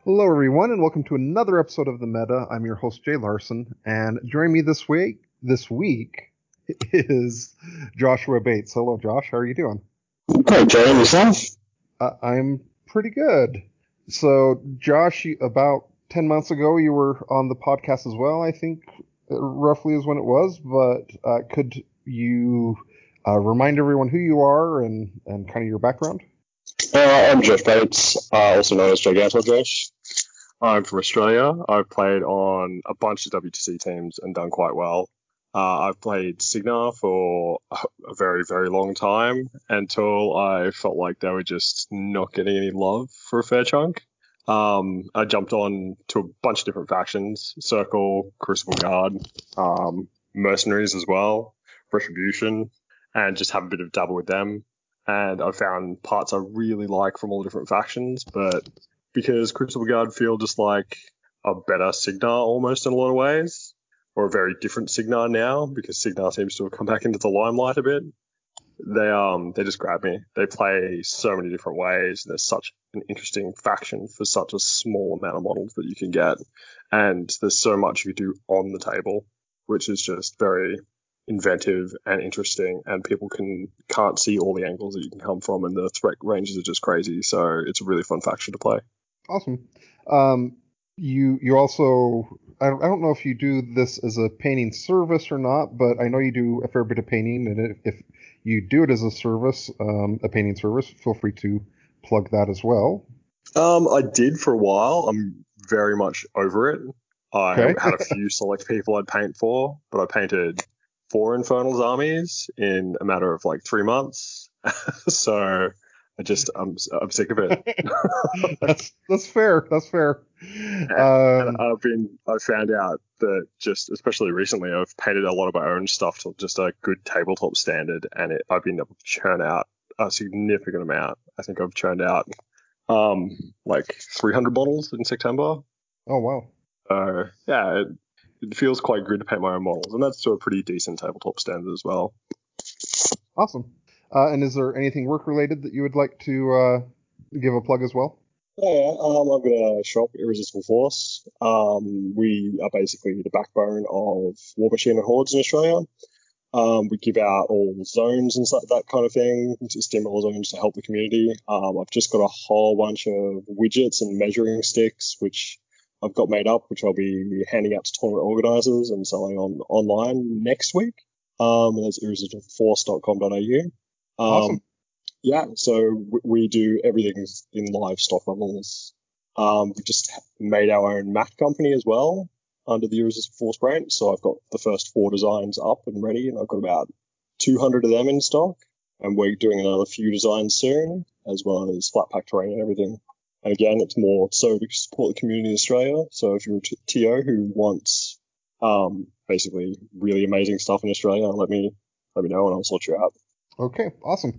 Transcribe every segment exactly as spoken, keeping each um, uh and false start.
Hello, everyone, and welcome to another episode of The Meta. I'm your host, Jay Larson, and joining me this week, this week is Joshua Bates. Hello, Josh. How are you doing? Great, Jay. And yourself? Uh, I'm pretty good. So, Josh, you, about ten months ago, you were on the podcast as well, I think, uh, roughly is when it was, but uh, could you uh, remind everyone who you are and, and kind of your background? Uh, I'm Josh Bates, uh, also known as Gigantor Josh. I'm from Australia. I've played on a bunch of W T C teams and done quite well. Uh, I've played Cignar for a very, very long time until I felt like they were just not getting any love for a fair chunk. Um, I jumped on to a bunch of different factions, Circle, Crucible Guard, um, Mercenaries as well, Retribution, and just have a bit of dabble with them. And I found parts I really like from all the different factions, but because Crucible Guard feel just like a better Cignar almost in a lot of ways, or a very different Cignar now, because Cignar seems to have come back into the limelight a bit. They um they just grab me. They play so many different ways. There's such an interesting faction for such a small amount of models that you can get, and there's so much you do on the table, which is just very inventive and interesting, and people can can't see all the angles that you can come from, and the threat ranges are just crazy. So it's a really fun faction to play. Awesome. Um, you you also I don't, I don't know if you do this as a painting service or not, but I know you do a fair bit of painting, and if, if you do it as a service, um, a painting service, feel free to plug that as well. Um, I did for a while. I'm very much over it. I Okay. had a few select people I'd paint for, but I painted four Infernal's armies in a matter of like three months. So I just I'm I'm sick of it. that's that's fair. That's fair. And, and Um, I've been I found out that just especially recently I've painted a lot of my own stuff to just a good tabletop standard, and it, I've been able to churn out a significant amount. I think I've churned out um like three hundred bottles in September. oh wow. So yeah, it, it feels quite good to paint my own models, and that's to a pretty decent tabletop standard as well. Awesome. Uh, and is there anything work related that you would like to uh, give a plug as well? Yeah, um, I've got a shop, Irresistible Force. Um, we are basically the backbone of War Machine and Hordes in Australia. Um, we give out all zones and stuff, that kind of thing, to stimulate zones to help the community. Um, I've just got a whole bunch of widgets and measuring sticks, which I've got made up, which I'll be handing out to tournament organizers and selling on online next week. Um, and that's irresistible force dot com dot a u. Um, Awesome. yeah, so we do everything in live stock levels. Um, we just made our own mat company as well under the Irresistible Force brand. So I've got the first four designs up and ready, and I've got about two hundred of them in stock. And we're doing another few designs soon, as well as flat pack terrain and everything. And again, it's more so we support the community in Australia. So if you're a T O who wants um, basically really amazing stuff in Australia, let me let me know and I'll sort you out. Okay. Awesome.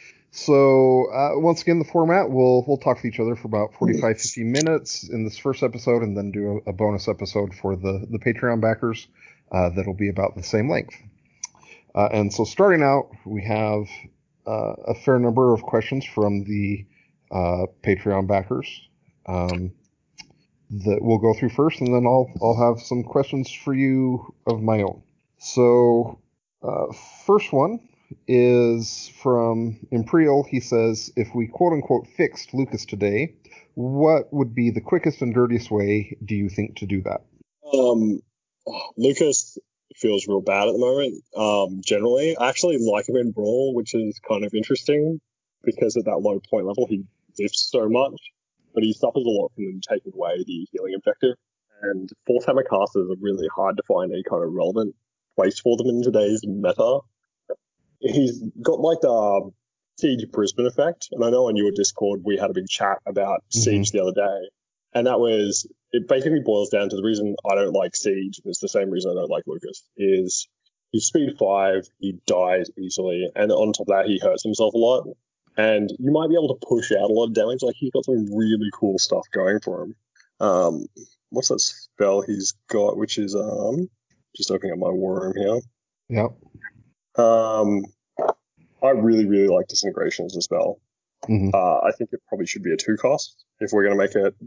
So uh, once again, the format we'll we'll talk to each other for about forty-five, fifty minutes in this first episode, and then do a, a bonus episode for the the Patreon backers uh, that'll be about the same length. Uh, and so starting out, we have uh, a fair number of questions from the uh, Patreon backers um, that we'll go through first, and then I'll I'll have some questions for you of my own. So uh, first one is from Imperial. He says, if we quote unquote fixed Lucas today, what would be the quickest and dirtiest way do you think to do that? Um, Lucas feels real bad at the moment. Um, generally, I actually like him in Brawl, which is kind of interesting because at that low point level he lifts so much, but he suffers a lot from them taking away the healing objective. And Force Hammer casters are really hard to find any kind of relevant place for them in today's meta. He's got like the Siege Brisbane effect, and I know on your Discord we had a big chat about Siege Mm-hmm. the other day, and that was it. Basically boils down to the reason I don't like Siege. It's the same reason I don't like Lucas. Is he's speed five, he dies easily, and on top of that he hurts himself a lot. And you might be able to push out a lot of damage. Like he's got some really cool stuff going for him. Um, what's that spell he's got? Which is um, just opening up my war room here. Yep. Um, I really, really like Disintegration as a spell. Mm-hmm. Uh, I think it probably should be a two cost if we're going to make it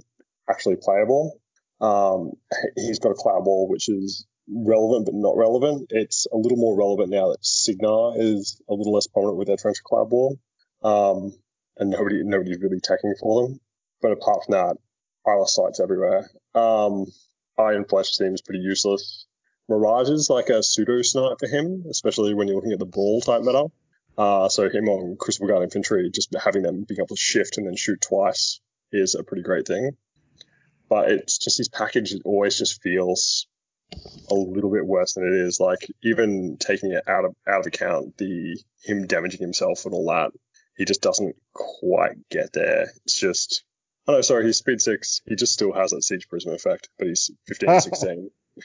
actually playable. Um, he's got a Cloud Ball, which is relevant but not relevant. It's a little more relevant now that Signar is a little less prominent with their Torrential Cloud Ball, um, and nobody nobody's really taking for them. But apart from that, Eyeless Sight's everywhere. Um, Iron Flesh seems pretty useless. Mirage is like a pseudo snipe for him, especially when you're looking at the ball type meta. Uh, so him on Crucible Guard Infantry, just having them being able to shift and then shoot twice is a pretty great thing. But it's just his package always just feels a little bit worse than it is. Like, even taking it out of out of account, the him damaging himself and all that, he just doesn't quite get there. It's just, oh no, sorry, he's speed six. He just still has that Siege Prism effect, but he's fifteen, sixteen.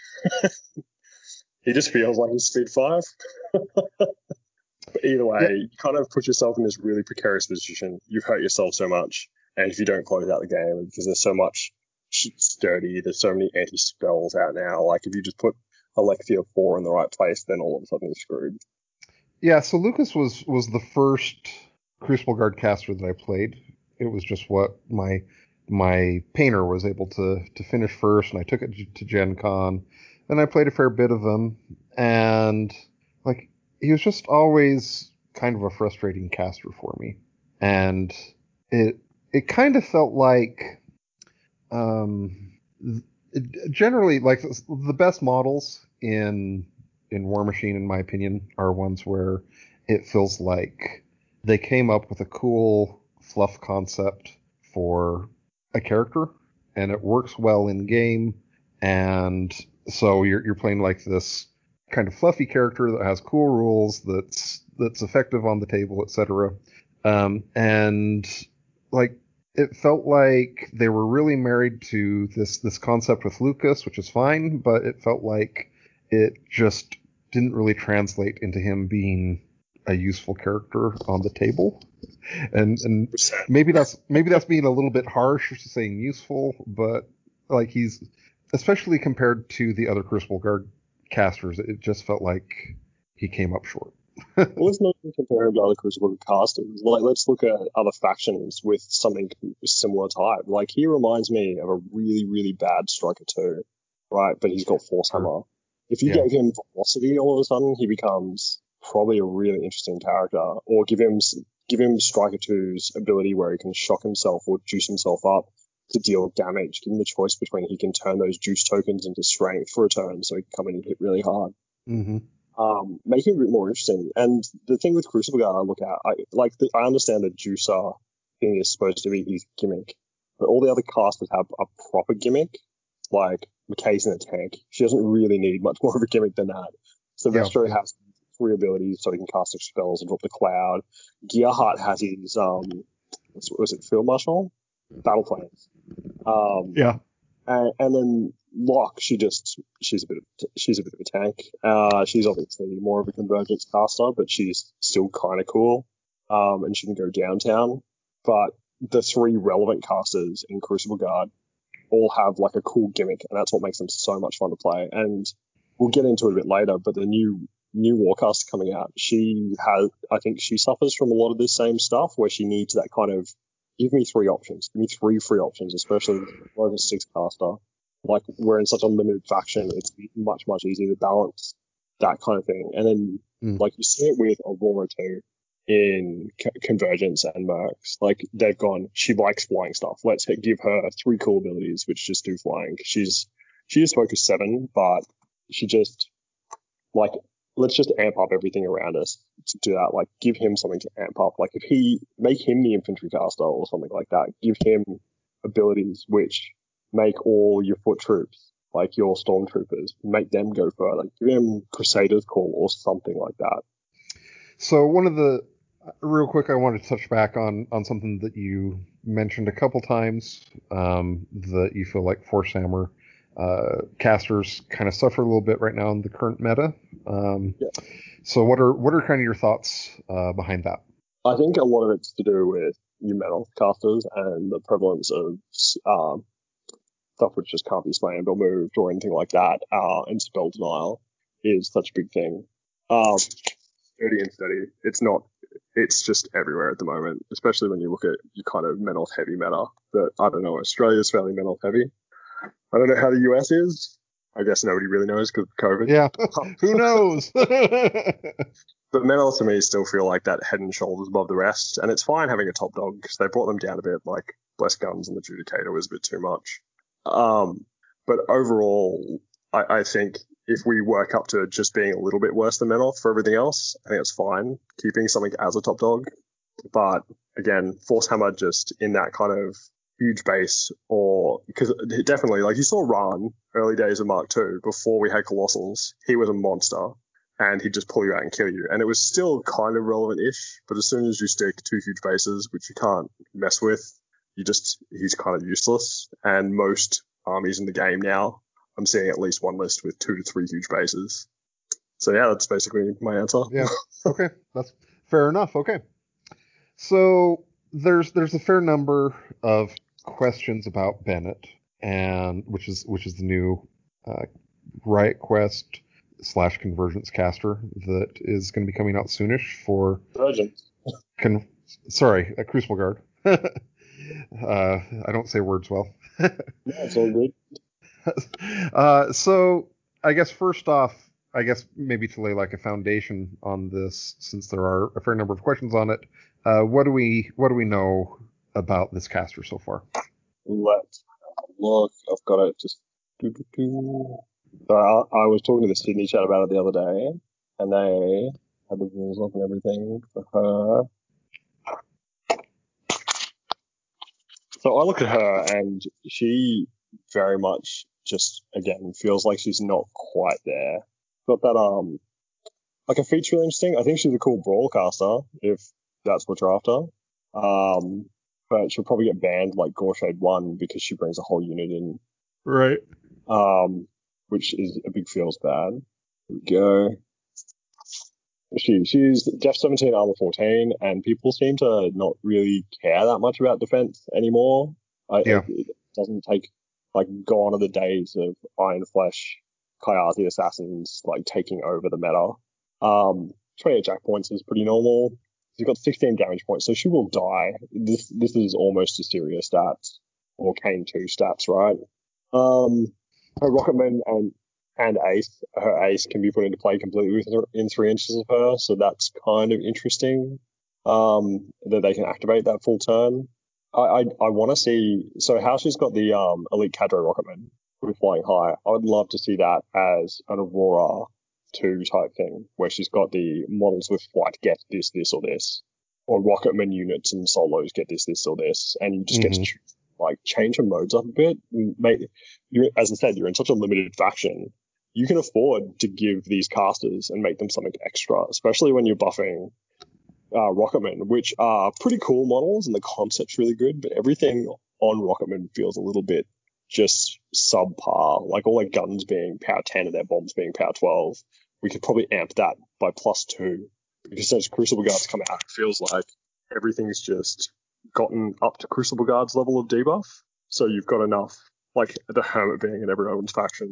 He just feels like he's speed five. But either way, yeah. You kind of put yourself in this really precarious position. You've hurt yourself so much, and if you don't close out the game, because there's so much sturdy, there's so many anti-spells out now. Like, if you just put Alexia four in the right place, then all of a sudden you're screwed. Yeah, so Lucas was was the first Crucible Guard caster that I played. It was just what my my painter was able to to finish first, and I took it to Gen Con. Then I played a fair bit of him, and like, he was just always kind of a frustrating caster for me. And it it kind of felt like um it, generally, like, the best models in in War Machine, in my opinion, are ones where it feels like they came up with a cool fluff concept for a character, and it works well in game, and so you're you're playing like this kind of fluffy character that has cool rules, that's that's effective on the table, et cetera. Um, and like, it felt like they were really married to this this concept with Lucas, which is fine, but it felt like it just didn't really translate into him being a useful character on the table. And and maybe that's maybe that's being a little bit harsh to saying useful, but like, he's, especially compared to the other Crucible Guard casters, it just felt like he came up short. Well, let's not compare him to other Crucible Guard casters. Like, let's look at other factions with something similar type. Like, he reminds me of a really, really bad Striker two, right? But he's got Force Hammer. If you yeah. gave him Velocity all of a sudden, he becomes probably a really interesting character. Or give him give him Striker two's ability where he can shock himself or juice himself up to deal damage. Give him the choice between he can turn those juice tokens into strength for a turn, so he can come in and hit really hard. Mm-hmm. Um, make him a bit more interesting. And the thing with Crucible Guard I look at, I like the, I understand the juicer thing is supposed to be his gimmick, but all the other casters have a proper gimmick. Like, McKay's in a tank. She doesn't really need much more of a gimmick than that. Silvestro yeah. has three abilities, so he can cast spells and drop the cloud. Gearhart has his um, what was it, Field Marshal? Battle Plans. Um, yeah. And, and then Locke, she just she's a bit of she's a bit of a tank. Uh, she's obviously more of a convergence caster, but she's still kind of cool. Um, and she can go downtown. But the three relevant casters in Crucible Guard all have like a cool gimmick, and that's what makes them so much fun to play. And we'll get into it a bit later, but the new new Warcaster coming out, she has I think she suffers from a lot of this same stuff where she needs that kind of, give me three options. Give me three free options, especially as a six caster. Like, we're in such a limited faction, it's much, much easier to balance that kind of thing. And then, mm. like, you see it with Aurora too in C- Convergence and Mercs. Like, they've gone, she likes flying stuff. Let's give her three cool abilities which just do flying. She's she is focus seven, but she just, like, let's just amp up everything around us to do that. Like, give him something to amp up. Like, if he, make him the infantry caster or something like that. Give him abilities which make all your foot troops, like your stormtroopers, make them go further. Give him Crusader's Call or something like that. So one of the, real quick, I want to touch back on, on something that you mentioned a couple times, um, that you feel like Force Hammer Uh, casters kind of suffer a little bit right now in the current meta. Um, yeah. So what are what are kind of your thoughts uh, behind that? I think a lot of it's to do with new metal casters and the prevalence of um, stuff which just can't be slammed or moved or anything like that, uh, and spell denial is such a big thing. Um, sturdy and steady. It's not it's just everywhere at the moment, especially when you look at your kind of mental heavy meta. That I don't know, Australia's fairly mental heavy. I don't know how the U S is. I guess nobody really knows because of COVID. Yeah, who knows? But mental to me still feel like that head and shoulders above the rest, and it's fine having a top dog because they brought them down a bit. Like Bless Guns and the Judicator was a bit too much. Um, but overall, I, I think if we work up to just being a little bit worse than mental for everything else, I think it's fine keeping something as a top dog. But again, Force Hammer just in that kind of huge base, or because definitely, like you saw Ran early days of Mark two before we had Colossals, he was a monster and he'd just pull you out and kill you. And it was still kind of relevant-ish, but as soon as you stick two huge bases, which you can't mess with, you just, he's kind of useless. And most armies in the game now, I'm seeing at least one list with two to three huge bases. So yeah, that's basically my answer. Yeah. Okay. That's fair enough. Okay. So there's there's a fair number of questions about Bennett, and which is which is the new uh, Riot Quest slash Convergence caster that is going to be coming out soonish for. Convergence. Con- sorry, a Crucible Guard. uh, I don't say words well. Yeah, it's all good. Uh, so I guess first off, I guess maybe to lay like a foundation on this, since there are a fair number of questions on it. Uh, what do we what do we know about this caster so far? Let's look. I've got it. Just do, do, do. So I, I was talking to the Sydney chat about it the other day, and they had the rules up and everything for her. So I look at her, and she very much just again feels like she's not quite there. Got that um, like a feature really interesting. I think she's a cool brawl caster if that's what you're after. Um, but she'll probably get banned like Gorshade one because she brings a whole unit in. Right. Um, which is a big feels bad. Here we go. She she's Def seventeen, Armor fourteen, and people seem to not really care that much about defense anymore. I, Yeah. It, it doesn't take, like, gone are the days of Iron Flesh, Kayati Assassins, like, taking over the meta. Um, twenty-eight jack points is pretty normal. She's got sixteen damage points, so she will die. This this is almost Assyria stats, or Kane two stats, right? Um, her Rocketman and and Ace, her Ace can be put into play completely within three inches of her, so that's kind of interesting. Um, that they can activate that full turn. I I, I want to see, so how she's got the um Elite Cadre Rocketman with flying high. I would love to see that as an Aurora two type thing, where she's got the models with flight get this, this, or this, or Rocketman units and solos get this, this, or this, and you just mm-hmm. get to choose, like, change her modes up a bit. Make you, as I said, you're in such a limited faction. You can afford to give these casters and make them something extra, especially when you're buffing uh, Rocketman, which are pretty cool models and the concept's really good, but everything on Rocketman feels a little bit just subpar. Like all their guns being power ten and their bombs being power twelve. We could probably amp that by plus two, because since Crucible Guards come out, it feels like everything's just gotten up to Crucible Guards level of debuff. So you've got enough, like the Hermit being in everyone's faction,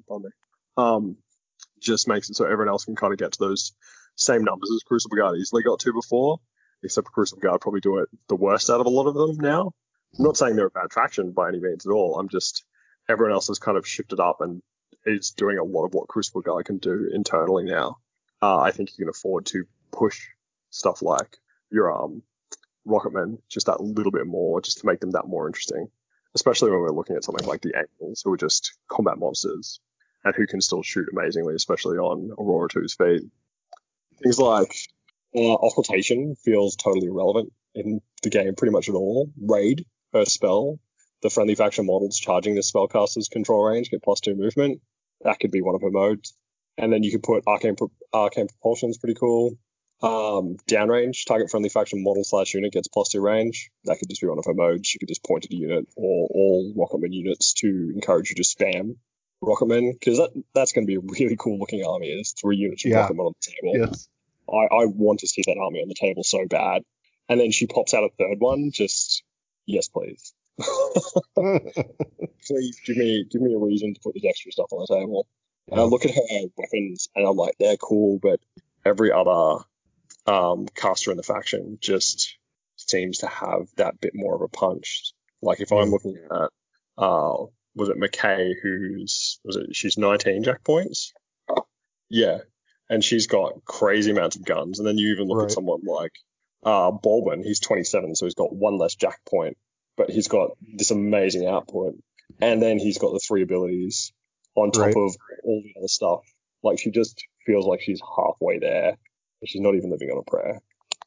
um, just makes it so everyone else can kind of get to those same numbers as Crucible Guard easily got to before, except for Crucible Guard probably do it the worst out of a lot of them now. I'm not saying they're a bad faction by any means at all. I'm just, everyone else has kind of shifted up and is doing a lot of what Crucible Guard can do internally now. Uh, I think you can afford to push stuff like your um, Rocketmen just that little bit more, just to make them that more interesting. Especially when we're looking at something like the Angels, who are just combat monsters and who can still shoot amazingly, especially on Aurora two's feet. Things like uh, Occultation feels totally irrelevant in the game pretty much at all. Raid, her spell, the friendly faction models charging the spellcaster's control range get plus two movement. That could be one of her modes. And then you could put Arcane, Arcane Propulsion's pretty cool. Um, downrange, target friendly faction model slash unit gets plus two range. That could just be one of her modes. You could just point at a unit or all Rocketman units to encourage you to spam Rocketman, because that, that's going to be a really cool looking army. There's three units of yeah. Rocketman on the table. Yes. I, I want to see that army on the table so bad. And then she pops out a third one, just, yes, please. Please give me give me a reason to put this extra stuff on the table. Yeah. And I look at her weapons and I'm like, they're cool, but every other um, caster in the faction just seems to have that bit more of a punch. Like if I'm Yeah. looking at, uh, was it McKay, who's, was it, she's nineteen jack points? Yeah. And she's got crazy amounts of guns. And then you even look Right. at someone like uh, Baldwin, he's twenty-seven, so he's got one less jack point, but he's got this amazing output. And then he's got the three abilities on top Right. of all the other stuff. Like she just feels like she's halfway there. And she's not even living on a prayer.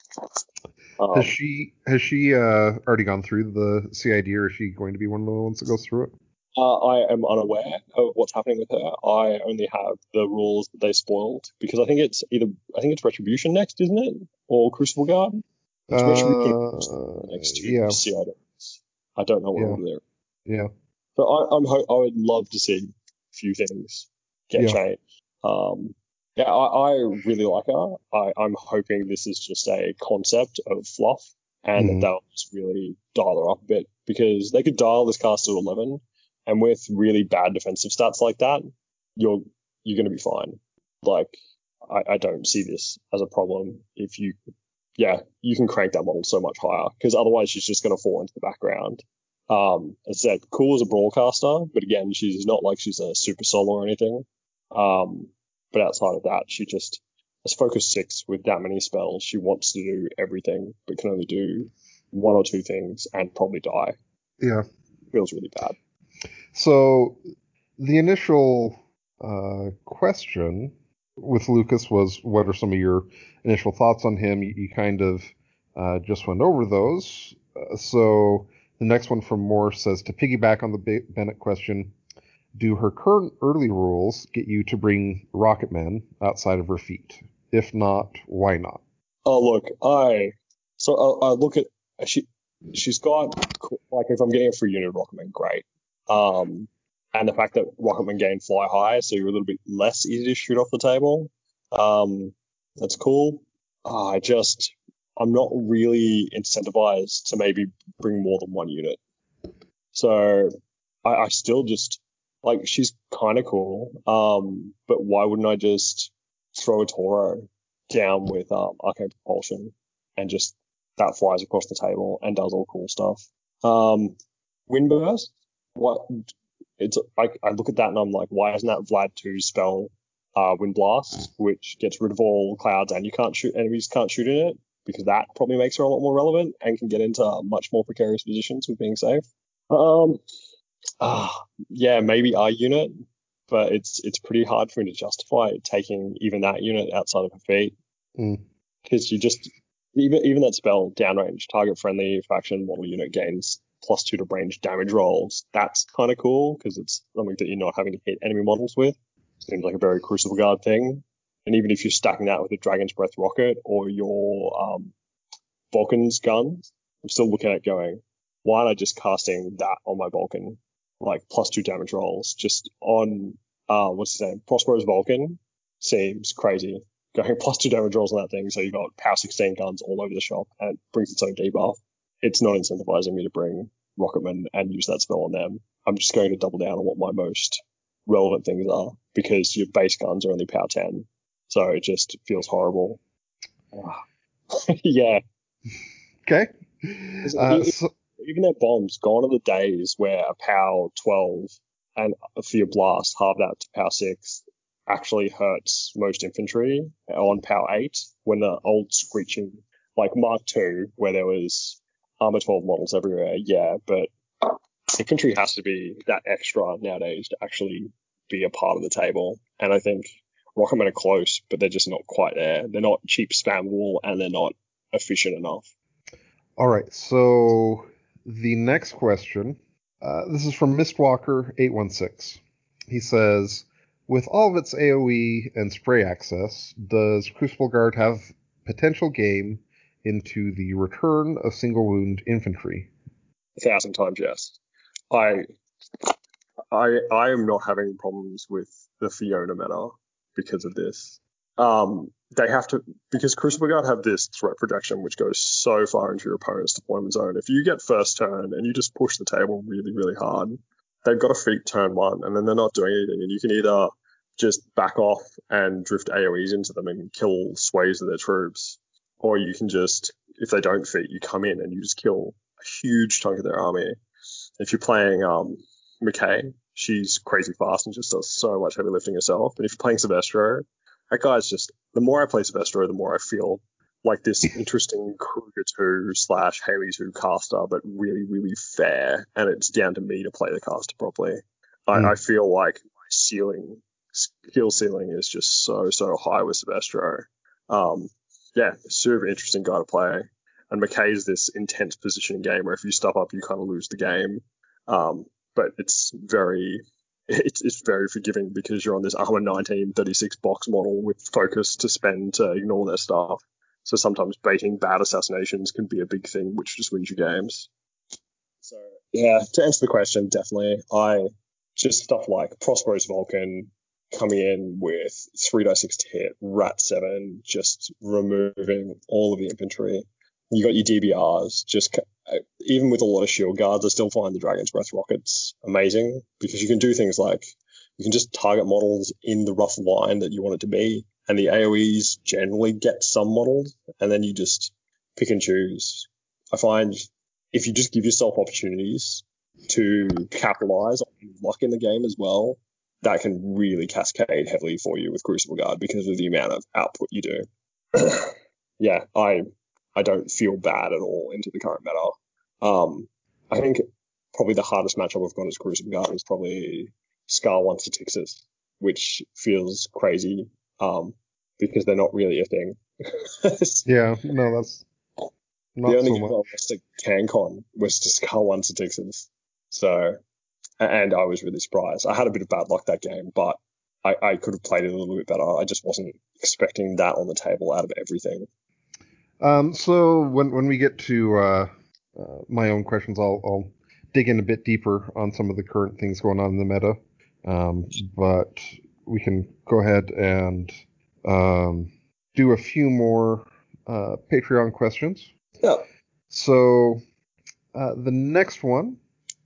Um, Has she has she uh, already gone through the C I D, or is she going to be one of the ones that goes through it? Uh, I am unaware of what's happening with her. I only have the rules that they spoiled because I think it's either I think it's Retribution next, isn't it, or Crucible Guard? It's Retribution Uh, next to yeah, C I Ds. I don't know what yeah, order they're. yeah, But I, I'm ho- I would love to see a few things get yeah. changed. Um, yeah, I, I really like her. I, I'm hoping this is just a concept of fluff and that Mhm. they'll just really dial her up a bit because they could dial this cast to eleven, and with really bad defensive stats like that, you're you're going to be fine. Like I, I don't see this as a problem if you, yeah, you can crank that model so much higher because otherwise she's just going to fall into the background. Um, as I said, cool as a broadcaster, but again, she's not like she's a super solo or anything. Um, but outside of that, she just as focus six with that many spells, she wants to do everything, but can only do one or two things and probably die. Yeah. Feels really bad. So the initial uh, question with Lucas was, what are some of your initial thoughts on him? You, you kind of uh, just went over those. Uh, so the next one from Moore says, to piggyback on the B- Bennett question, do her current early rules get you to bring Rocketman outside of her feet? If not, why not? Oh, look, I so I, I look at she she's got like if I'm getting a free unit of Rocketman, great. Um, and the fact that Rocketman gain fly high, so you're a little bit less easy to shoot off the table. Um, that's cool. Uh, I just I'm not really incentivized to maybe bring more than one unit. So I, I still just like she's kind of cool. Um, but why wouldn't I just throw a Toro down with um, arcane propulsion and just that flies across the table and does all cool stuff? Um, Windburst, what? It's I, I look at that and I'm like, why isn't that Vlad two's spell, uh, Wind Blast, which gets rid of all clouds and you can't shoot enemies can't shoot in it because that probably makes her a lot more relevant and can get into much more precarious positions with being safe. Um, uh, yeah, maybe our unit, but it's it's pretty hard for me to justify taking even that unit outside of her feet Mm. because you just even even that spell downrange target friendly faction model unit gains plus two to range damage rolls. That's kind of cool because it's something that you're not having to hit enemy models with. Seems like a very Crucible Guard thing. And even if you're stacking that with a Dragon's Breath rocket or your um, Vulcan's gun, I'm still looking at going, why am I just casting that on my Vulcan? Like plus two damage rolls just on, uh, what's his name? Prospero's Vulcan seems crazy. Going plus two damage rolls on that thing, so you got power sixteen guns all over the shop and it brings its own debuff. It's not incentivizing me to bring Rocketman and use that spell on them. I'm just going to double down on what my most relevant things are because your base guns are only power ten. So it just feels horrible. Yeah. Okay. Uh, so, Even their bombs, gone are the days where a power twelve and for your blast, halve that to power six actually hurts most infantry on power eight when the old screeching, like Mark two, where there was armor twelve models everywhere, yeah, but infantry has to be that extra nowadays to actually be a part of the table. And I think Rocketmen are close, but they're just not quite there. They're not cheap spam wall and they're not efficient enough. all right. So the next question, uh, this is from Mistwalker eight one six. He says, with all of its AoE and spray access, does Crucible Guard have potential game into the return of single wound infantry? A thousand times yes. I I I am not having problems with the Fiona meta because of this. Um, they have to because Crucible Guard have this threat projection which goes so far into your opponent's deployment zone. If you get first turn and you just push the table really really hard, they've got a feat turn one and then they're not doing anything, and you can either just back off and drift AoEs into them and kill sways of their troops, or you can just, if they don't fit, you come in and you just kill a huge chunk of their army. If you're playing um, McKay, she's crazy fast and just does so much heavy lifting herself. But if you're playing Silvestro, that guy's just, the more I play Silvestro, the more I feel like this interesting Kruger two slash Haley two caster, but really, really fair. And it's down to me to play the caster properly. I, mm. I feel like my ceiling, skill ceiling is just so, so high with Silvestro. Um, yeah, super interesting guy to play. And McKay's this intense positioning game where if you step up, you kind of lose the game. Um, but it's very, it's, it's very forgiving because you're on this Armor nineteen thirty-six box model with focus to spend to ignore their stuff. So sometimes baiting bad assassinations can be a big thing, which just wins you games. So yeah, to answer the question, definitely. I just stuff like Prosperous Vulcan coming in with three die six to hit, Rat seven, just removing all of the infantry. You got your D B Rs, just even with a lot of shield guards, I still find the Dragon's Breath rockets amazing because you can do things like you can just target models in the rough line that you want it to be, and the A O Es generally get some models, and then you just pick and choose. I find if you just give yourself opportunities to capitalize on luck in the game as well, that can really cascade heavily for you with Crucible Guard because of the amount of output you do. yeah, I I don't feel bad at all into the current meta. Um, I think probably the hardest matchup I've got as Crucible Guard is probably Scar one to Tixis, which feels crazy um, because they're not really a thing. yeah, no, that's not the only so game much. I lost to CanCon was to Scar one to Tixis. So, and I was really surprised. I had a bit of bad luck that game, but I, I could have played it a little bit better. I just wasn't expecting that on the table out of everything. Um, so when when we get to uh, uh, my own questions, I'll, I'll dig in a bit deeper on some of the current things going on in the meta. Um, but we can go ahead and um, do a few more uh, Patreon questions. Yeah. So uh, the next one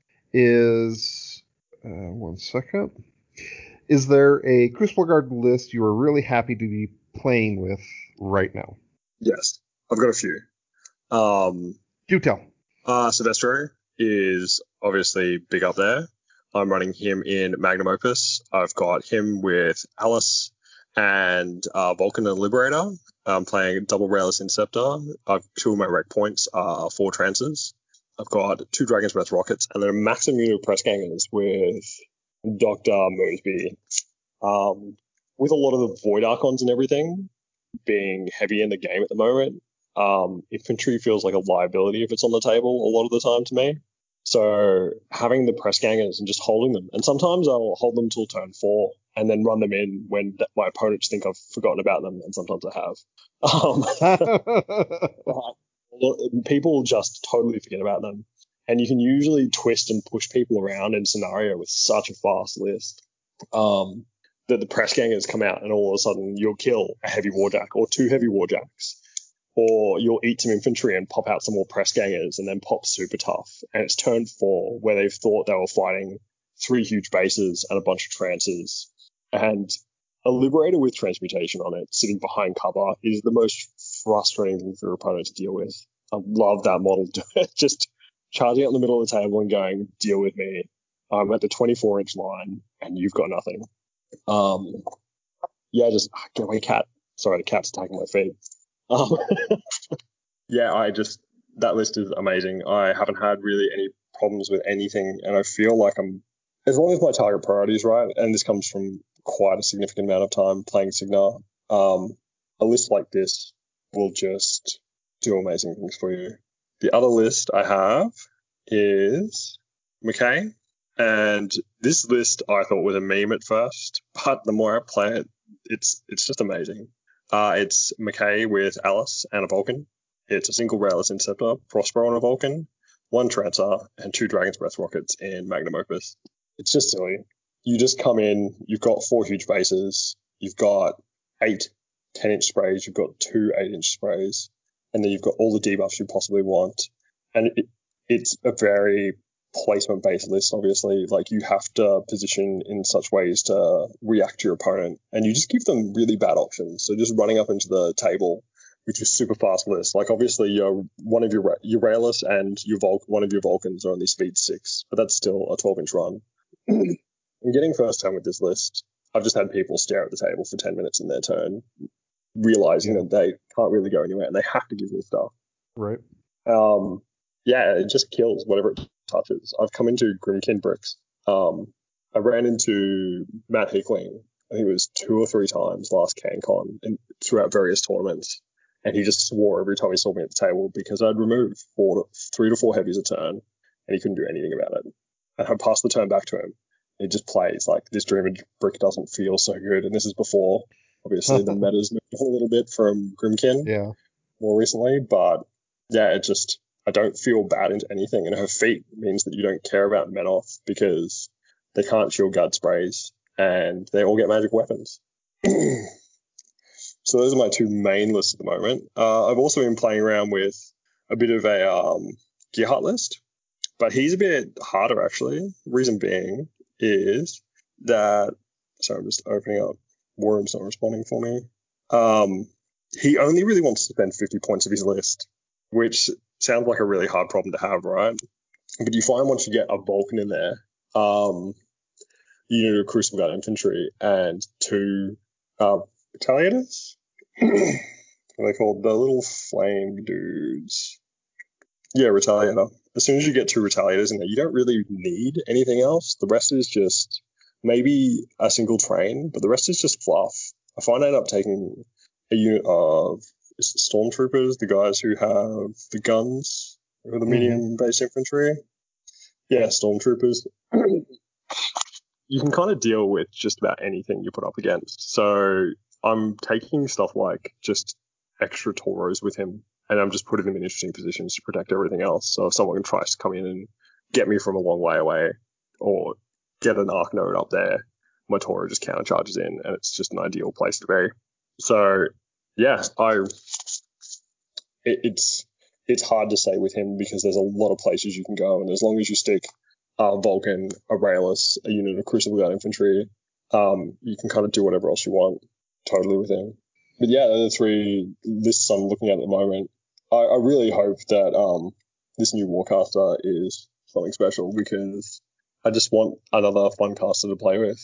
is uh, one second. Is there a Crucible Guard list you are really happy to be playing with right now? Yes, I've got a few. Um, Do tell. Uh, Silvestro is obviously big up there. I'm running him in Magnum Opus. I've got him with Alice and uh, Vulcan and Liberator. I'm playing double Rayless Inceptor. I've two of my rec points are four trances. I've got two Dragon's Breath rockets and then a max immunity press gangers with Doctor Moresby. Um, with a lot of the Void Archons and everything being heavy in the game at the moment, um, infantry feels like a liability if it's on the table a lot of the time to me. So having the press gangers and just holding them, and sometimes I'll hold them till turn four and then run them in when my opponents think I've forgotten about them, and sometimes I have. Um, but people just totally forget about them, and you can usually twist and push people around in scenario with such a fast list um, that the press gangers come out, and all of a sudden you'll kill a heavy warjack or two heavy warjacks. Or you'll eat some infantry and pop out some more press gangers and then pop super tough. And it's turn four where they've thought they were fighting three huge bases and a bunch of trances. And a Liberator with transmutation on it sitting behind cover is the most frustrating thing for your opponent to deal with. I love that model. Just charging out in the middle of the table and going, deal with me. I'm at the twenty-four inch line and you've got nothing. Um, yeah, just get away, cat. Sorry, the cat's attacking my feet. Um, yeah, I just, that list is amazing. I haven't had really any problems with anything, and I feel like I'm, as long as my target priority is right, and this comes from quite a significant amount of time playing Signar, um, a list like this will just do amazing things for you. The other list I have is McKay, and this list I thought was a meme at first, but the more I play it, it's it's just amazing. Uh, it's McKay with Alice and a Vulcan. It's a single Rayless Inceptor, Prospero on a Vulcan, one Trancer, and two Dragon's Breath rockets in Magnum Opus. It's just silly. You just come in, you've got four huge bases, you've got eight ten-inch sprays, you've got two eight-inch sprays, and then you've got all the debuffs you possibly want. And it, it's a very placement-based list, obviously. Like, you have to position in such ways to react to your opponent, and you just give them really bad options. So just running up into the table which is super fast list. Like obviously your one of your your Rayless and your Vul- one of your Vulcans are only speed six, but that's still a twelve inch run. And getting first turn with this list, I've just had people stare at the table for ten minutes in their turn, realizing Yeah. that they can't really go anywhere and they have to give me stuff. Right. Um, yeah, it just kills whatever it touches. I've come into Grimkin bricks. Um, I ran into Matt Hickling, I think it was two or three times last CanCon and throughout various tournaments, and he just swore every time he saw me at the table because I'd remove four to, three to four heavies a turn, and he couldn't do anything about it. And I passed the turn back to him. He just plays like this Dreamer brick doesn't feel so good, and this is before obviously the meta's moved on a little bit from Grimkin Yeah. more recently, but yeah, it just I don't feel bad into anything, and her feat means that you don't care about Menoth because they can't shield guard sprays and they all get magic weapons. So those are my two main lists at the moment. Uh, I've also been playing around with a bit of a um, Gearhart list, but he's a bit harder actually. Reason being is that sorry, I'm just opening up. Worm's not responding for me. Um, he only really wants to spend fifty points of his list, which sounds like a really hard problem to have, right? But you find once you get a Vulcan in there, um, you need a Crucible Guard infantry and two uh, Retaliators. What are they called? The little flame dudes. Yeah, Retaliator. As soon as you get two Retaliators in there, you don't really need anything else. The rest is just maybe a single train, but the rest is just fluff. I find I end up taking a unit of Stormtroopers, the guys who have the guns, or the medium-based infantry. Yeah, Stormtroopers. You can kind of deal with just about anything you put up against. So I'm taking stuff like just extra Tauros with him, and I'm just putting them in interesting positions to protect everything else. So if someone tries to come in and get me from a long way away, or get an Arc Node up there, my Toro just countercharges in, and it's just an ideal place to be. So yeah, I it, it's it's hard to say with him because there's a lot of places you can go, and as long as you stick uh, Vulcan, a Rayless, a unit of Crucible Guard infantry, um, you can kind of do whatever else you want totally with him. But yeah, they're the three lists I'm looking at at the moment. I, I really hope that um, this new Warcaster is something special because I just want another fun caster to play with.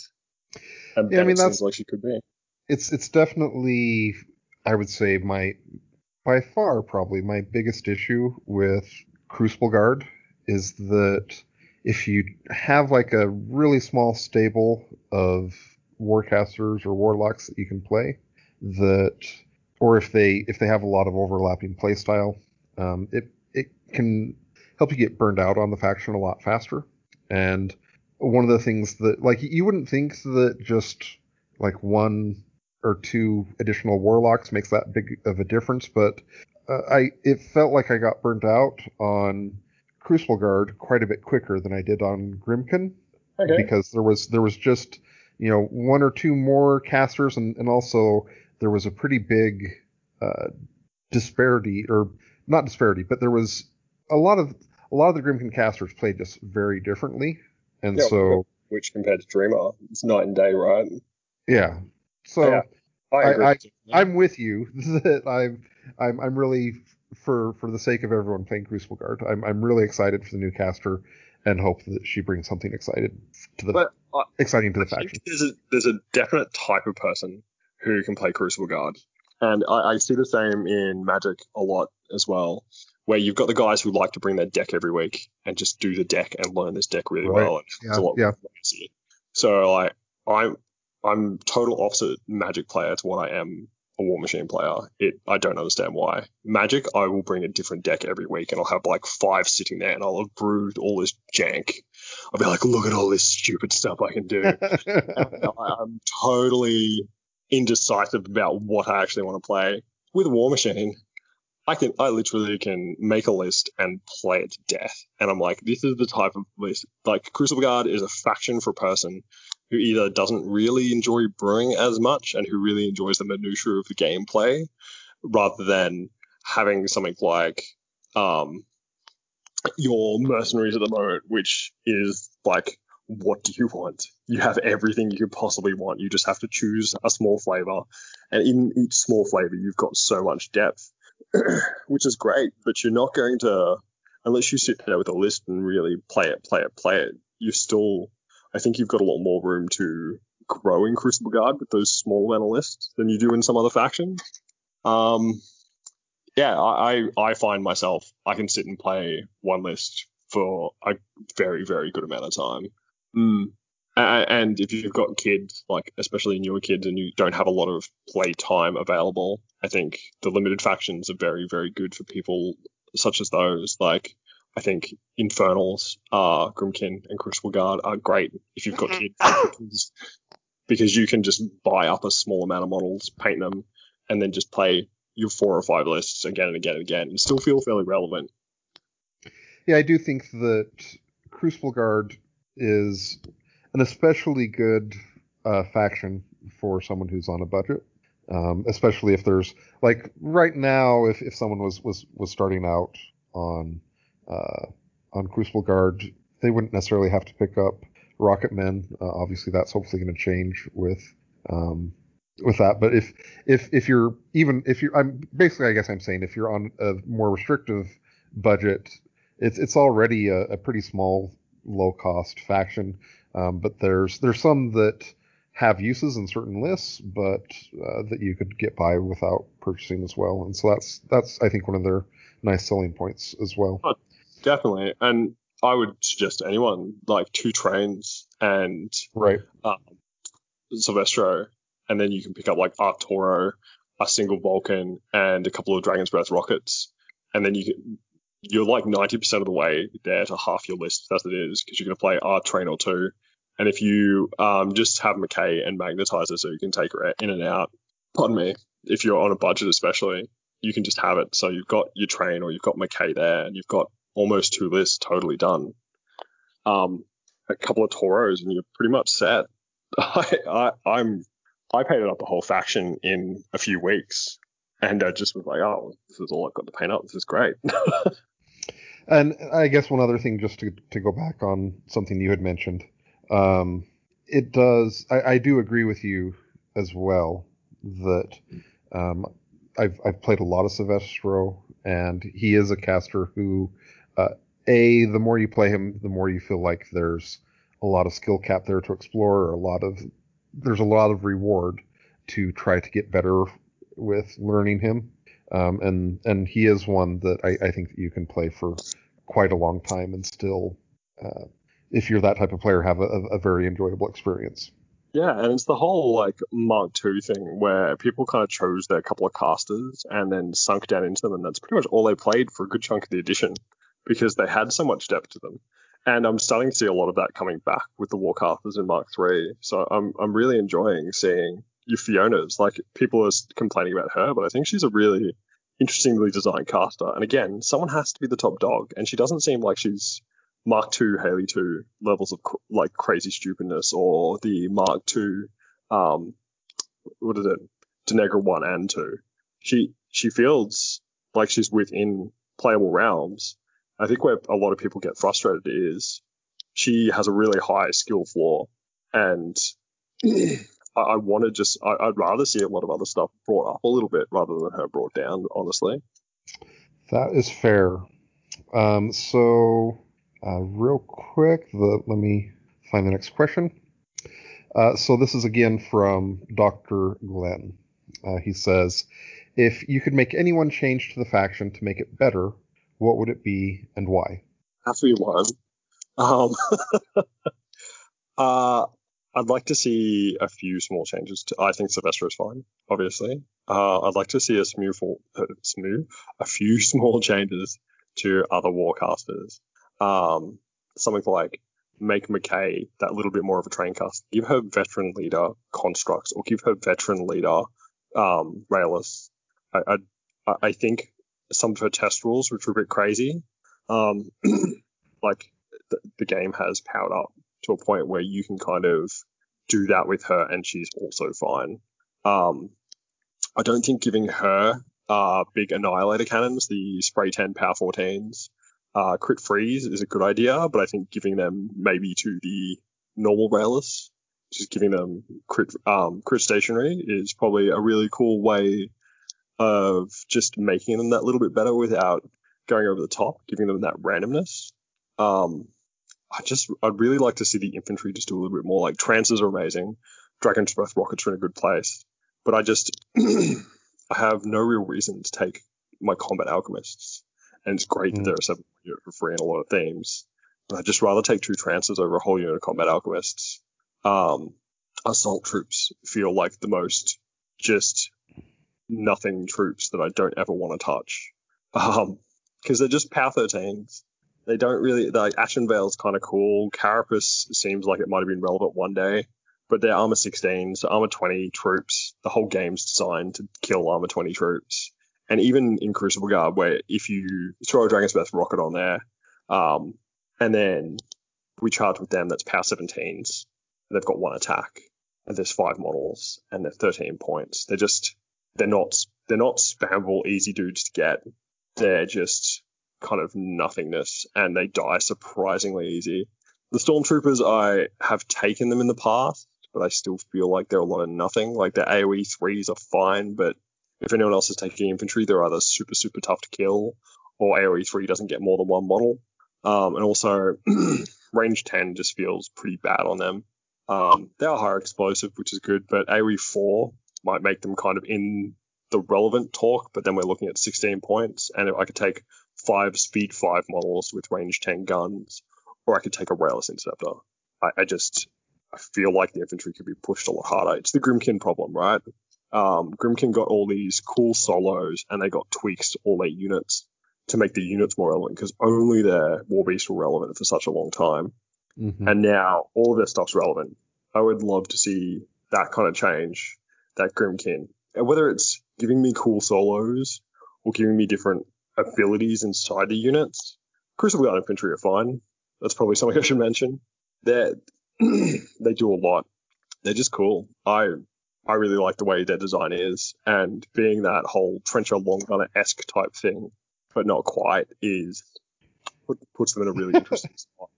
And Yeah, I mean, it that's seems like she could be. it's it's definitely, I would say, my by far probably my biggest issue with Crucible Guard is that if you have like a really small stable of Warcasters or Warlocks that you can play, that or if they if they have a lot of overlapping playstyle, um, it it can help you get burned out on the faction a lot faster. And one of the things that like you wouldn't think that just like one or two additional warlocks makes that big of a difference, but uh, I it felt like I got burnt out on Crucible Guard quite a bit quicker than I did on Grimkin, Okay. because there was there was just you know one or two more casters, and, and also there was a pretty big uh, disparity, or not disparity, but there was a lot of a lot of the Grimkin casters played just very differently, and Yeah, so which compared to Dreamer, it's night and day, right? yeah, so Yeah, I agree. I, I I'm with you that I'm I'm I'm really for for the sake of everyone playing Crucible Guard, I'm I'm really excited for the new caster and hope that she brings something excited to the But I, exciting to the I faction. think there's a there's a definite type of person who can play Crucible Guard, and I, I see the same in Magic a lot as well, where you've got the guys who like to bring their deck every week and just do the deck and learn this deck really Right. well, and it's Yeah, a lot yeah. easier. So like I'm I'm total opposite Magic player to what I am a War Machine player. It I don't understand why. Magic, I will bring a different deck every week, and I'll have like five sitting there, and I'll have brewed all this jank. I'll be like, look at all this stupid stuff I can do. And I, I'm totally indecisive about what I actually want to play. With War Machine, I can I literally can make a list and play it to death. And I'm like, this is the type of list. Like, Crucible Guard is a faction for a person who either doesn't really enjoy brewing as much and who really enjoys the minutiae of the gameplay, rather than having something like um, your Mercenaries at the moment, which is like, what do you want? You have everything you could possibly want. You just have to choose a small flavor. And in each small flavor, you've got so much depth. which is great, but you're not going to, unless you sit there with a list and really play it, play it, play it, you still, I think you've got a lot more room to grow in Crucible Guard with those small amount of lists than you do in some other factions. Um, yeah, I, I find myself, I can sit and play one list for a very, very good amount of time. Mm. And if you've got kids, like especially newer kids, and you don't have a lot of play time available, I think the limited factions are very, very good for people such as those. Like, I think Infernals, uh, Grimkin, and Crucible Guard are great if you've got kids, because, because you can just buy up a small amount of models, paint them, and then just play your four or five lists again and again and again, and still feel fairly relevant. Yeah, I do think that Crucible Guard is an especially good uh, faction for someone who's on a budget, um, especially if there's, like, right now, if, if someone was, was, was starting out on uh, on Crucible Guard, they wouldn't necessarily have to pick up Rocket Men. Uh, obviously, that's hopefully going to change with um, with that. But if if if you're even if you're, I'm basically, I guess I'm saying, if you're on a more restrictive budget, it's it's already a, a pretty small, low cost faction. Um, but there's there's some that have uses in certain lists, but uh, that you could get by without purchasing as well. And so that's that's I think one of their nice selling points as well. Oh, definitely. And I would suggest to anyone, like, two trains and right, um, Silvestro, and then you can pick up like Arturo, a single Vulcan, and a couple of Dragon's Breath rockets, and then you can, you're like ninety percent of the way there to half your list as it is, because you're going to play R train or two. And if you um, just have McKay and Magnetizer, so you can take her in and out, pardon me, if you're on a budget especially, you can just have it. So you've got your train or you've got McKay there, and you've got almost two lists totally done. Um, a couple of Toros, and you're pretty much set. I, I, I'm, I painted up the whole faction in a few weeks, and I just was like, oh, this is all I've got to paint up. This is great. And I guess one other thing, just to, to go back on something you had mentioned, um, it does, I, I do agree with you as well that um, I've, I've played a lot of Silvestro, and he is a caster who, uh, A, the more you play him, the more you feel like there's a lot of skill cap there to explore, or a lot of, there's a lot of reward to try to get better with learning him. Um, and and he is one that I, I think that you can play for quite a long time and still, uh, if you're that type of player, have a, a very enjoyable experience. Yeah, and it's the whole like Mark two thing where people kind of chose their couple of casters and then sunk down into them, and that's pretty much all they played for a good chunk of the edition, because they had so much depth to them. And I'm starting to see a lot of that coming back with the Warcasters in Mark three. So I'm I'm really enjoying seeing your Fionas. Like, people are complaining about her, but I think she's a really interestingly designed caster. And again, someone has to be the top dog, and she doesn't seem like she's Mark two, Haley two levels of cr- like crazy stupidness, or the Mark two, um, what is it, Denegra one and two. She she feels like she's within playable realms. I think where a lot of people get frustrated is she has a really high skill floor, and I, I want to just I, I'd rather see a lot of other stuff brought up a little bit rather than her brought down, honestly. That is fair. Um, so, uh, real quick, the, let me find the next question. Uh, so this is again from Doctor Glenn. Uh, he says, if you could make any one change to the faction to make it better, what would it be and why? Have to be one. Um, uh, I'd like to see a few small changes. To, I think Silvestro is fine, obviously. Uh, I'd like to see a smooth, uh, smooth, a few small changes to other Warcasters. Um, something like make McKay that little bit more of a train cast. Give her veteran leader constructs, or give her veteran leader um, Rayless. I, I, I think some of her test rules, which were a bit crazy, um, like the, the game has powered up to a point where you can kind of do that with her, and she's also fine. Um, I don't think giving her uh, big Annihilator cannons, the Spray ten Power fourteens, uh, Crit Freeze is a good idea, but I think giving them maybe to the normal Rayless, just giving them Crit, um, crit Stationary, is probably a really cool way of just making them that little bit better without going over the top, giving them that randomness. Um, I just, I'd really like to see the infantry just do a little bit more. Like, Trances are amazing. Dragon's Breath rockets are in a good place. But I just, I have no real reason to take my combat alchemists. And it's great mm. that they're a seven unit for free in a lot of themes. But I'd just rather take two Trances over a whole unit of combat alchemists. Um, assault troops feel like the most just nothing troops that I don't ever want to touch. Um, because they're just power thirteens. They don't really, like, Ashen Veil's kind of cool. Carapace seems like it might have been relevant one day, but they're armor sixteen, so armor twenty troops. The whole game's designed to kill armor twenty troops. And even in Crucible Guard, where if you throw a Dragon's Breath rocket on there, um, and then we charge with them, that's power seventeens. They've got one attack, and there's five models, and they're thirteen points. They're just, they're not, they're not spammable easy dudes to get. They're just kind of nothingness, and they die surprisingly easy. The Stormtroopers, I have taken them in the past, but I still feel like they're a lot of nothing. Like, their AoE threes are fine, but if anyone else is taking infantry, they're either super, super tough to kill, or AoE three doesn't get more than one model. Um, and also, range ten just feels pretty bad on them. Um, they are higher explosive, which is good, but AoE four might make them kind of in the relevant talk, but then we're looking at sixteen points, and I could take five speed five models with range ten guns, or I could take a Railless Interceptor. I, I just, I feel like the infantry could be pushed a lot harder. It's the Grimkin problem, right? Um, Grimkin got all these cool solos, and they got tweaks to all their units to make the units more relevant, because only their War Beasts were relevant for such a long time. Mm-hmm. And now all of their stuff's relevant. I would love to see that kind of change, that Grimkin. And whether it's giving me cool solos or giving me different abilities inside the units. Crucible Guard infantry are fine. That's probably something I should mention. They they do a lot. They're just cool. I I really like the way their design is, and being that whole Trencher Long Gunner-esque type thing, but not quite, is put, puts them in a really interesting spot.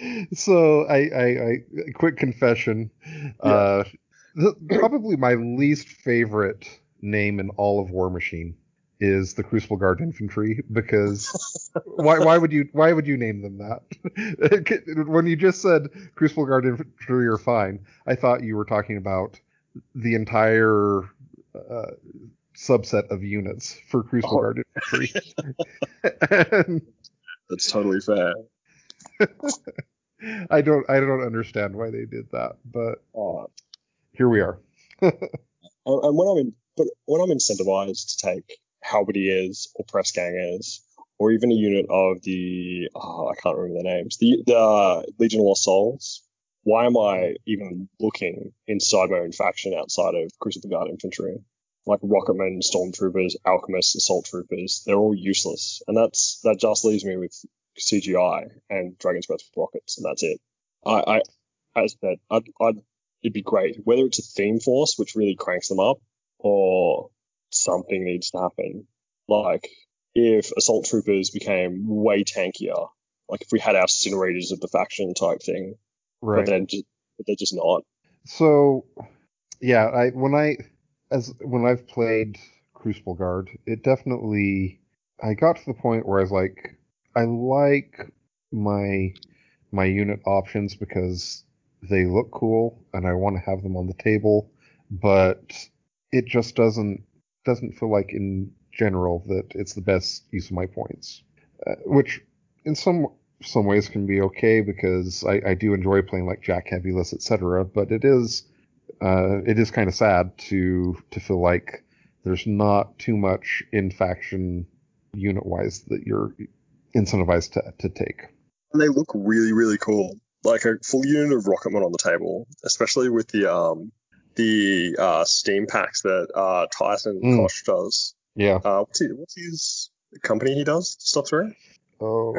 So I, I, I quick confession. Yeah. Uh, the, probably my least favorite name in all of War Machine is the Crucible Guard infantry, because why why would you why would you name them that? When you just said Crucible Guard infantry are fine, I thought you were talking about the entire uh, subset of units for Crucible oh. Guard infantry. and, That's totally fair. I don't I don't understand why they did that, but uh, here we are. and when I'm in, but when I'm incentivized to take halberdiers or press gangers, or even a unit of the oh, I can't remember the names, the the uh, Legion of Lost Souls, why am I even looking inside my own faction outside of Crucible Guard infantry? Like Rocketmen, Stormtroopers, Alchemists, Assault Troopers, they're all useless, and that's that just leaves me with C G I and Dragon's Breath rockets, and that's it. I, I as I said, I'd, I'd, it'd be great whether it's a theme force which really cranks them up, or something needs to happen. Like if Assault Troopers became way tankier, like if we had our Incinerators of the faction type thing, right? But then just, but they're just not. So yeah, I when I as when I've played Crucible Guard, it definitely I got to the point where I was like, I like my my unit options because they look cool and I want to have them on the table, but it just doesn't doesn't feel like in general that it's the best use of my points, uh, which in some some ways can be okay because I, I do enjoy playing like Jack Heavyless, et cetera. But it is uh, it is kind of sad to to feel like there's not too much in faction unit wise that you're incentivized to to take. And they look really really cool, like a full unit of Rocketmen on the table, especially with the um the uh, Steam packs that uh, Tyson mm. Koch does. Yeah. Uh, what's, he, what's his company he does stuff through? Oh.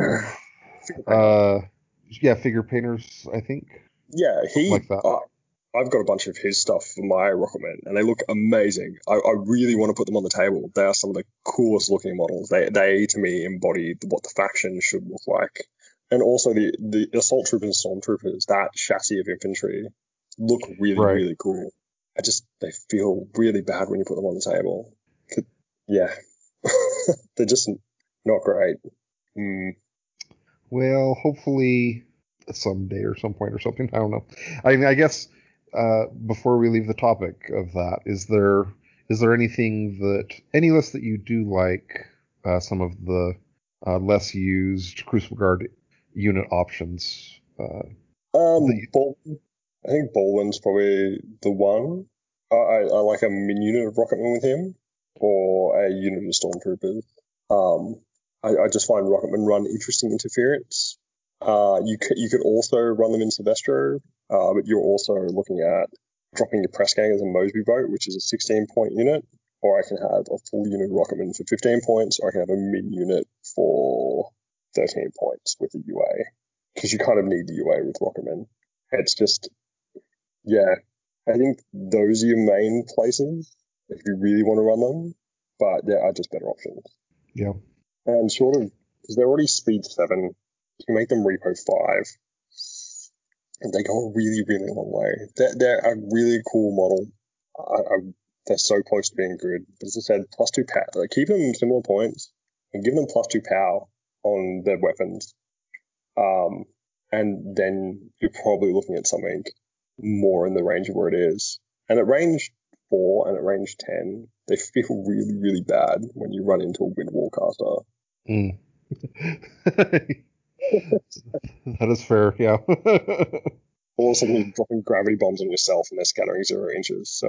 uh, yeah, Figure Painters, I think. Yeah, he. Like that. Uh, I've got a bunch of his stuff for my Rocketmen, and they look amazing. I, I really want to put them on the table. They are some of the coolest looking models. They, they to me, embody what the faction should look like. And also the, the Assault Troopers and Stormtroopers, that chassis of infantry, look really, right. really cool. I just, they feel really bad when you put them on the table. yeah, they're just not great. Mm. Well, hopefully someday or some point or something. I don't know. I mean, I guess uh, before we leave the topic of that, is there is there anything that any list that you do like? Uh, some of the uh, less used Crucible Guard unit options. Uh, that Um, you, Bol- I think Bolwyn's probably the one. I, I, I like a min unit of Rocketman with him, or a unit of Stormtroopers. Um, I, I just find Rocketman run interesting interference. Uh, you could you could also run them in Silvestro, uh, but you're also looking at dropping your press gang as a Mosby boat, which is a sixteen point unit, or I can have a full unit of Rocketman for fifteen points, or I can have a min unit for thirteen points with a U A, because you kind of need the U A with Rocketman. It's just, yeah, I think those are your main places if you really want to run them, but there are just better options. yeah. And sort of, because they're already speed seven, you can make them repo five, and they go a really, really long way. They're, they're a really cool model. I, I, they're so close to being good. But as I said, plus two power. Like, keep them similar points and give them plus two power on their weapons. Um, and then you're probably looking at something more in the range of where it is. And at range four and at range ten, they feel really, really bad when you run into a wind wall caster. Mm. That is fair. Yeah. All of a sudden, you're dropping gravity bombs on yourself and they're scattering zero inches. So,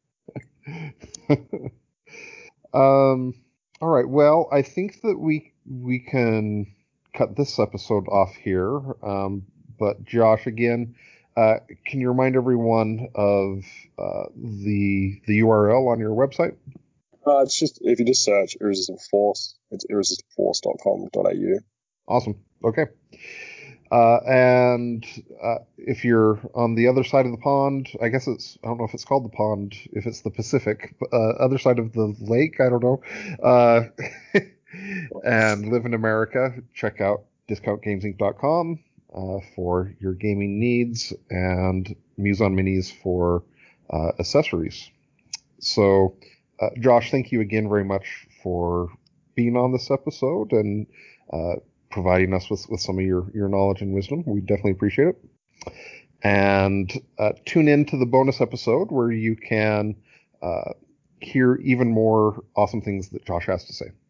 um. All right. Well, I think that we we can cut this episode off here. Um. But Josh, again, uh, can you remind everyone of uh, the the U R L on your website? uh, it's just, if you just search Irresistible Force, it's irresistible force dot com dot a u. Awesome. Okay. Uh, and uh, if you're on the other side of the pond, I guess it's, I don't know if it's called the pond, if it's the Pacific, uh, other side of the lake, I don't know. Uh, and live in America, check out discount games inc dot com uh, for your gaming needs and Muson Minis for uh, accessories. So, uh, Josh, thank you again very much for being on this episode and uh, providing us with, with some of your, your knowledge and wisdom. We definitely appreciate it. And uh, tune in to the bonus episode where you can uh, hear even more awesome things that Josh has to say.